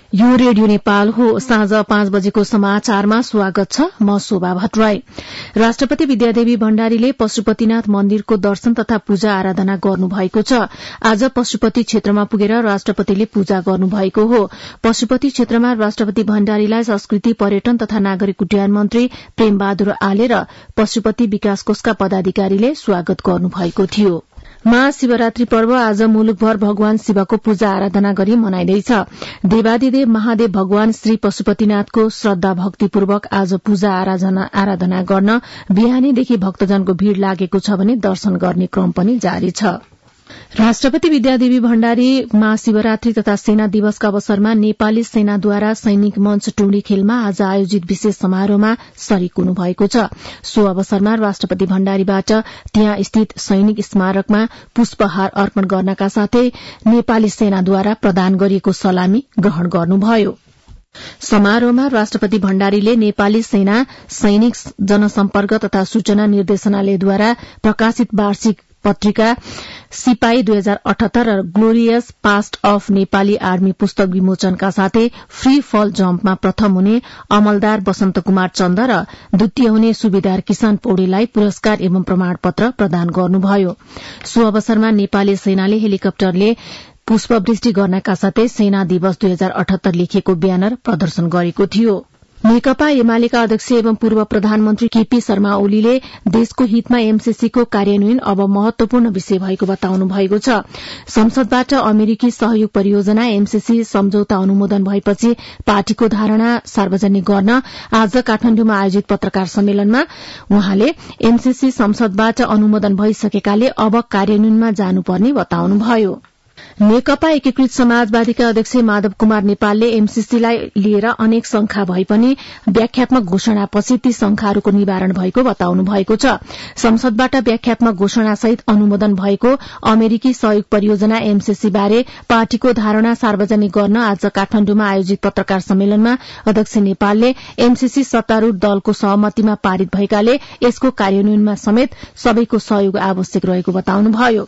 यो रेडियो नेपाल हो। साँझ 5 बजेको समाचारमा स्वागत छ। म शोभा भट्टराई। राष्ट्रपति विद्यादेवी भण्डारीले पशुपतिनाथ मन्दिरको दर्शन तथा पूजा आराधना गर्नुभएको छ। आज पशुपति क्षेत्रमा पुगेर राष्ट्रपतिले पूजा गर्नुभएको हो। पशुपति क्षेत्रमा राष्ट्रपति भण्डारीलाई संस्कृति पर्यटन तथा नागरिक उड्डयन मन्त्री प्रेमबहादुर आले र पशुपति विकास कोषका पदाधिकारीले स्वागत गर्नुभएको थियो। महाशिवरात्रि पर्व आज मुलुकभर भगवान शिवको पूजा आराधना गरी मनाइँदैछ। देवादिदेव महादेव भगवान श्री पशुपतिनाथको श्रद्धा भक्तिपूर्वक आज पूजा आराधना गर्न बिहानीदेखि भक्तजनको भीड़ लागेको छ भने दर्शन गर्ने क्रम पनि जारी छ। राष्ट्रपति विद्यादेवी भण्डारी महाशिवरात्रि तथा सेना दिवसका अवसरमा नेपाली सेनाद्वारा सैनिक मञ्च टुंडी खेलमा आज आयोजित विशेष समारोहमा शरीक हुनुभएको छ। सो अवसरमा राष्ट्रपति भण्डारीबाट त्यहाँ स्थित सैनिक स्मारकमा पुष्पहार अर्पण गर्नका साथै नेपाली सेनाद्वारा प्रदान गरिएको सलामी ग्रहण गर्नुभयो। समारोहमा राष्ट्रपति भण्डारीले नेपाली सेना सैनिक जनसम्पर्क तथा सूचना निर्देशनालयद्वारा प्रकाशित वार्षिक पत्रिका सिपाही 2078 र glorious past of Nepali army पुस्तक विमोचनका साथै फ्री फल जम्पमा प्रथम हुने अमलदार वसन्त कुमार चन्द र द्वितीय हुने सुबेदार किसान पौडेललाई पुरस्कार एवं प्रमाणपत्र प्रदान गर्नुभयो। सो अवसरमा नेपाली सेनाले हेलिकप्टरले पुष्पवृष्टि गर्नका साथै सेना दिवस 2078 लेखिएको ब्यानर प्रदर्शन गरेको थियो। नेकपा एमालेका अध्यक्ष एवं पूर्व प्रधानमन्त्री केपी शर्मा ओलीले देशको हितमा एमसीसीको कार्यान्वयन अब महत्वपूर्ण विषय भएको बताउनु भएको छ। संसदबाट अमेरिकी सहयोग परियोजना एमसीसी सम्झौता अनुमोदन भएपछि पार्टीको धारणा सार्वजनिक गर्न आज काठमाण्डुमा आयोजित पत्रकार सम्मेलनमा उहाँले एमसीसी संसदबाट अनुमोदन भइसकेकाले अब कार्यान्वयनमा जानुपर्ने बताउनुभयो। नेकपा एकीकृत समाजवादीका अध्यक्ष माधव कुमार नेपालले एमसीसीलाई लिएर अनेक शंका भए पनि व्याख्यात्मक घोषणापछि ती शंकाहरूको निवारण भएको बताउनु भएको छ। संसदबाट व्याख्यात्मक घोषणासहित अनुमोदन भएको अमेरिकी सहयोग परियोजना एमसीसी बारे पार्टीको धारणा सार्वजनिक गर्न आज काठमाण्डुमा आयोजित पत्रकार सम्मेलनमा अध्यक्ष नेपालले एमसीसी सत्तारूढ़ दलको सहमतिमा पारित भएकाले यसको कार्यान्वयनमा समेत सबैको सहयोग आवश्यक रहेको बताउनुभयो।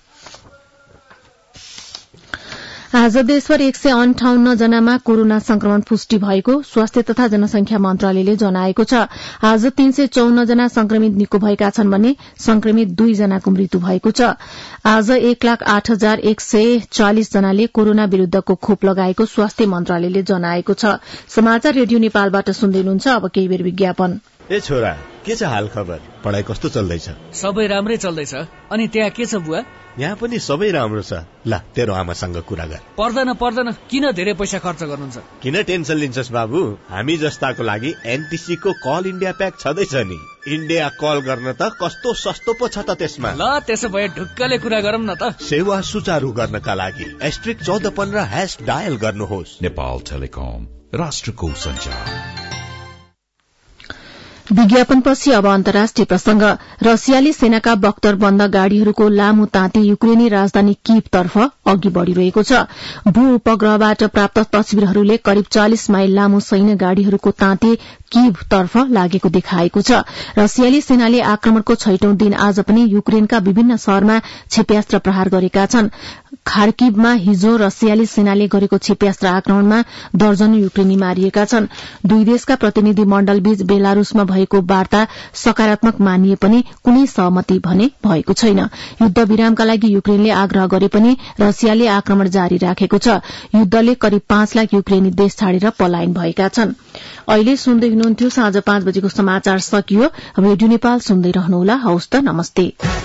आज देशभर 158 जनामा कोरोना संक्रमण पुष्टि भएको स्वास्थ्य तथा जनसंख्या मन्त्रालयले जनाएको छ। आज 354 जना संक्रमित निको भएका छन् भने संक्रमित 2 जनाको मृत्यु भएको छ। आज 1,08,140 जनाले कोरोना विरूद्धको खोप लगाएको स्वास्थ्य मन्त्रालयले जनाएको छ। समाचार रेडियो नेपालबाट सुन्दै हुनुहुन्छ। अब केही बेर विज्ञापन। ए छोरा, के छ हाल खबर? पढाइ कस्तो चल्दैछ? सबै राम्रै चल्दैछ। अनि त्यहाँ के छ बुवा? यहाँ पनि सबै राम्रो छ। ल तेरो आमासँग कुरा गर। पर्दैन, किन धेरै पैसा खर्च गर्नुहुन्छ? किन टेन्सन लिन्छस् बाबु? हामी जस्ताको लागि एनटीसी को कल इन्डिया प्याक छँदैछ नि। इन्डिया कल गर्न त कस्तो सस्तो पो छ त त्यसमा। ल त्यसो भए ढुक्कले कुरा गरौँ न त। सेवा सुचारू गर्नका लागि *1415# डायल गर्नुहोस्। नेपाल टेलिकम, राष्ट्रको सञ्चार। विज्ञापनपछि अब अन्तर्राष्ट्रिय प्रसंग। रसियाली सेनाका बख्तरबन्द गाड़ीहरूको लामो ताती युक्रेनी राजधानी कीवतर्फ अघि बढ़िरहेको छ। भू उपग्रहबाट प्राप्त तस्विरहरूले करिब 40 माइल लामो सैन्य गाड़ीहरूको ताती कीवतर्फ लागेको देखाएको छ। रसियाली सेनाले आक्रमणको 6औं दिन आज पनि युक्रेनका विभिन्न शहरमा क्षेप्यास्त्र प्रहार गरेका छन्। खार्किवमा हिजो रसियाली सेनाले गरेको क्षेप्यास्त्र आक्रमणमा दर्जनौं युक्रेनी मारिएका छन्। दुई देशका प्रतिनिधि मण्डलबीच बेलारूसमा भएको वार्ता सकारात्मक मानिए पनि कुनै सहमति भने भएको छैन। युद्ध विरामका लागि युक्रेनले आग्रह गरे पनि रसियाले आक्रमण जारी राखेको छ। युद्धले करिब 5 लाख युक्रेनी देश छाडेर पलायन भएका छन्। अहिले सुन्दै हुनुहुन्थ्यो साँझ 5 बजेको समाचार सकियो। रेडियो नेपाल सुन्दै रहनुहोला। हवस् त, नमस्ते।